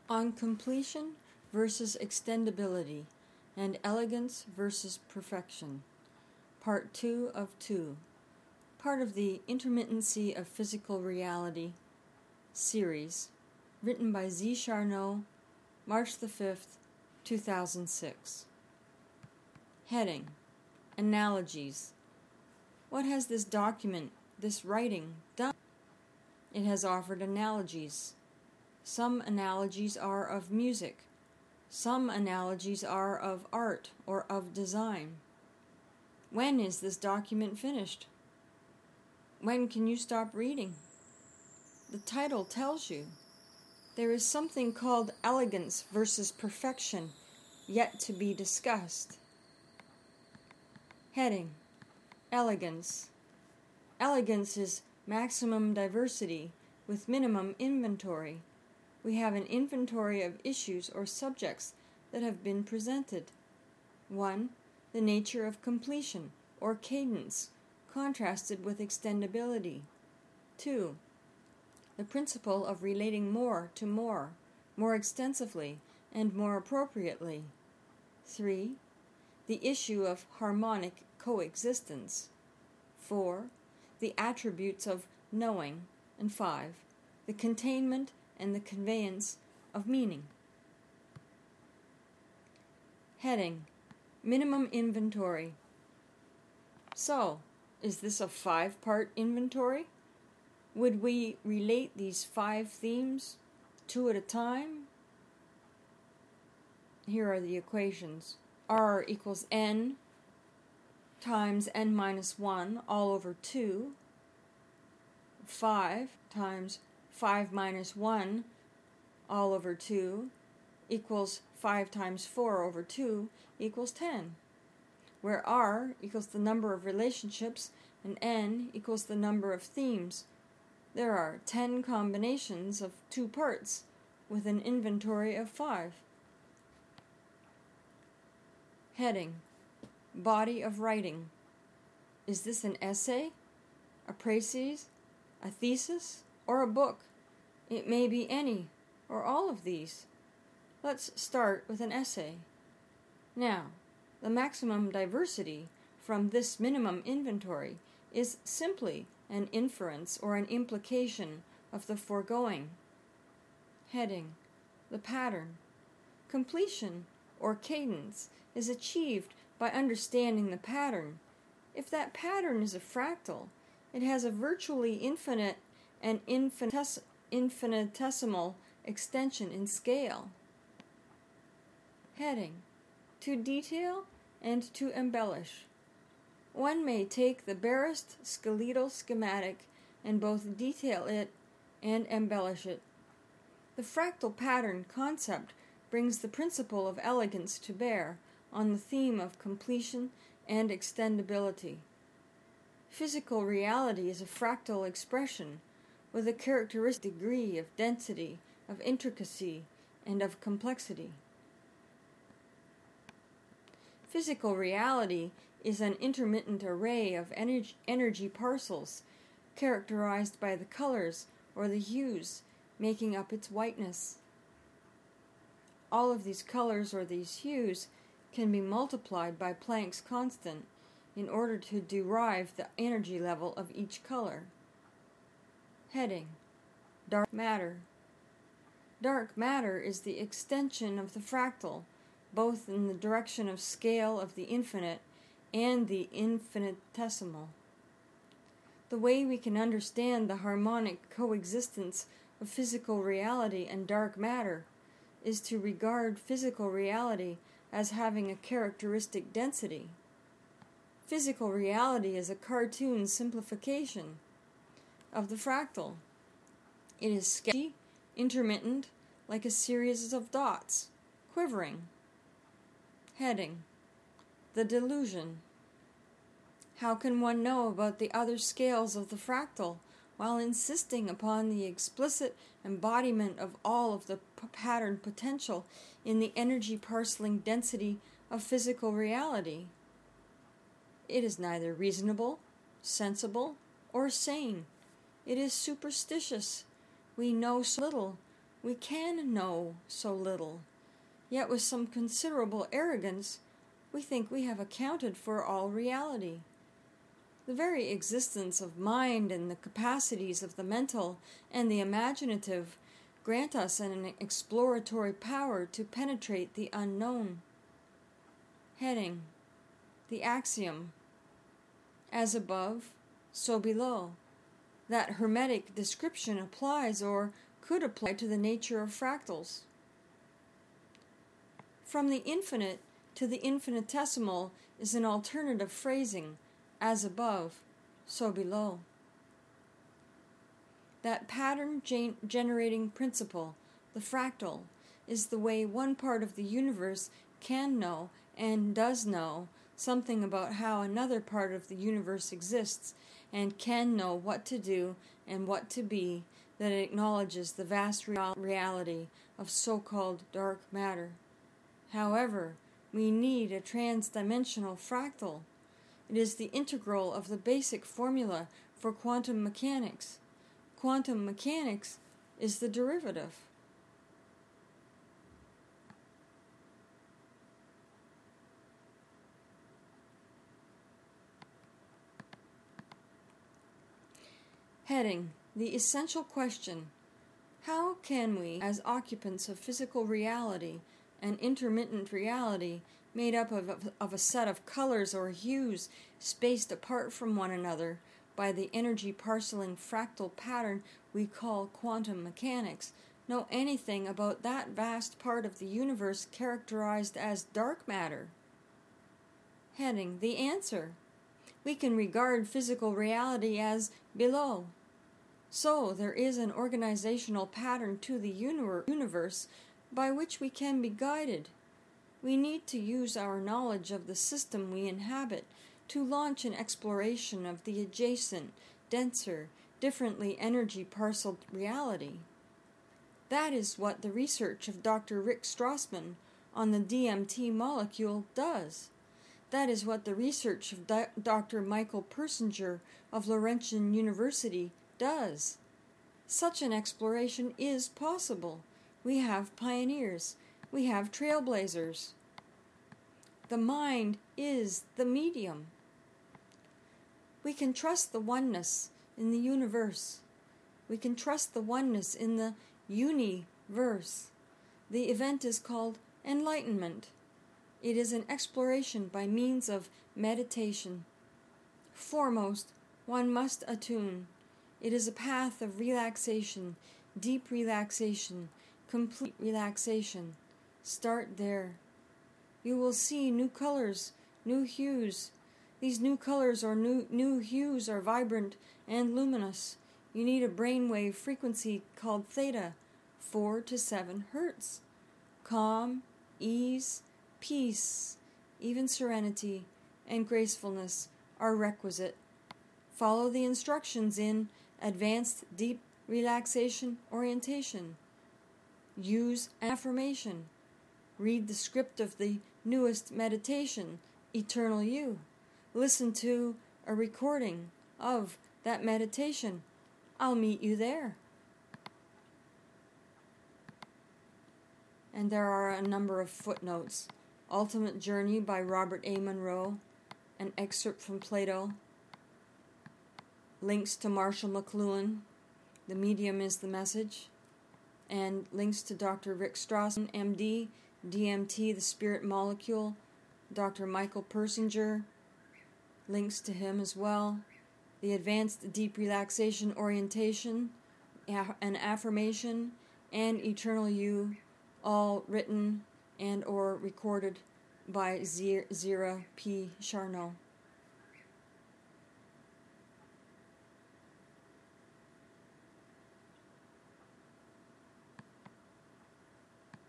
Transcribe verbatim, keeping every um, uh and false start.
On completion versus extendability and elegance versus perfection. Part two of two. Part of the Intermittency of Physical Reality series, written by Z. Charnow, March the fifth, two thousand six. Heading: Analogies. What has this document, this writing, done? It has offered analogies. Some analogies are of music. Some analogies are of art or of design. When is this document finished? When can you stop reading? The title tells you. There is something called elegance versus perfection yet to be discussed. Heading: Elegance. Elegance is maximum diversity with minimum inventory. We have an inventory of issues or subjects that have been presented. one. The nature of completion, or cadence, contrasted with extendability. two. The principle of relating more to more, more extensively, and more appropriately. three. The issue of harmonic coexistence. four. The attributes of knowing. And five. The containment and the conveyance of meaning. Heading: Minimum inventory. So, is this a five-part inventory? Would we relate these five themes, two at a time? Here are the equations. R equals n times n minus one all over two. five times five minus one all over two equals five times four over two equals ten, where R equals the number of relationships and N equals the number of themes. There are ten combinations of two parts with an inventory of five. Heading: Body of writing. Is this an essay, a précis, a thesis, or a book? It may be any or all of these. Let's start with an essay. Now, the maximum diversity from this minimum inventory is simply an inference or an implication of the foregoing. Heading: The pattern. Completion or cadence is achieved by understanding the pattern. If that pattern is a fractal, it has a virtually infinite and infinites- infinitesimal extension in scale. Heading: To detail and to embellish. One may take the barest skeletal schematic and both detail it and embellish it. The fractal pattern concept brings the principle of elegance to bear on the theme of completion and extendability. Physical reality is a fractal expression with a characteristic degree of density, of intricacy, and of complexity. Physical reality is an intermittent array of energy, energy parcels characterized by the colors or the hues making up its whiteness. All of these colors or these hues can be multiplied by Planck's constant in order to derive the energy level of each color. Heading: Dark matter. Dark matter is the extension of the fractal, both in the direction of scale of the infinite and the infinitesimal. The way we can understand the harmonic coexistence of physical reality and dark matter is to regard physical reality as having a characteristic density. Physical reality is a cartoon simplification of the fractal. It is sketchy, intermittent, like a series of dots, quivering. Heading: The delusion. How can one know about the other scales of the fractal while insisting upon the explicit embodiment of all of the p- pattern potential in the energy parceling density of physical reality? It is neither reasonable, sensible, or sane. It is superstitious. We know so little. We can know so little, yet with some considerable arrogance we think we have accounted for all reality. The very existence of mind and the capacities of the mental and the imaginative grant us an exploratory power to penetrate the unknown. Heading: the axiom, as above, so below. That hermetic description applies or could apply to the nature of fractals. From the infinite to the infinitesimal is an alternative phrasing, as above, so below. That pattern gen- generating principle, the fractal, is the way one part of the universe can know and does know something about how another part of the universe exists and can know what to do and what to be, that it acknowledges the vast real- reality of so-called dark matter. However, we need a trans-dimensional fractal. It is the integral of the basic formula for quantum mechanics. Quantum mechanics is the derivative. Heading: the essential question. How can we, as occupants of physical reality and intermittent reality, made up of, of a set of colors or hues spaced apart from one another by the energy parceling fractal pattern we call quantum mechanics, know anything about that vast part of the universe characterized as dark matter? Heading: the answer. We can regard physical reality as below. So there is an organizational pattern to the universe by which we can be guided. We need to use our knowledge of the system we inhabit to launch an exploration of the adjacent, denser, differently energy parceled reality. That is what the research of Doctor Rick Strassman on the D M T molecule does. That is what the research of Doctor Michael Persinger of Laurentian University does. Such an exploration is possible. We have pioneers. We have trailblazers. The mind is the medium. We can trust the oneness in the universe. We can trust the oneness in the universe. The event is called enlightenment. It is an exploration by means of meditation. Foremost, one must attune. It is a path of relaxation, deep relaxation, complete relaxation. Start there. You will see new colors, new hues. These new colors or new, new hues are vibrant and luminous. You need a brainwave frequency called theta, four to seven hertz. Calm, ease, peace, even serenity, and gracefulness are requisite. Follow the instructions in Advanced Deep Relaxation Orientation. Use affirmation. Read the script of the newest meditation, Eternal You. Listen to a recording of that meditation. I'll meet you there. And there are a number of footnotes. Ultimate Journey by Robert A. Monroe, an excerpt from Plato, links to Marshall McLuhan, The Medium is the Message, and links to Doctor Rick Strassman, M D, D M T, The Spirit Molecule, Doctor Michael Persinger, links to him as well, The Advanced Deep Relaxation Orientation, an Affirmation, and Eternal You, all written and or recorded by Zira P. Charnow.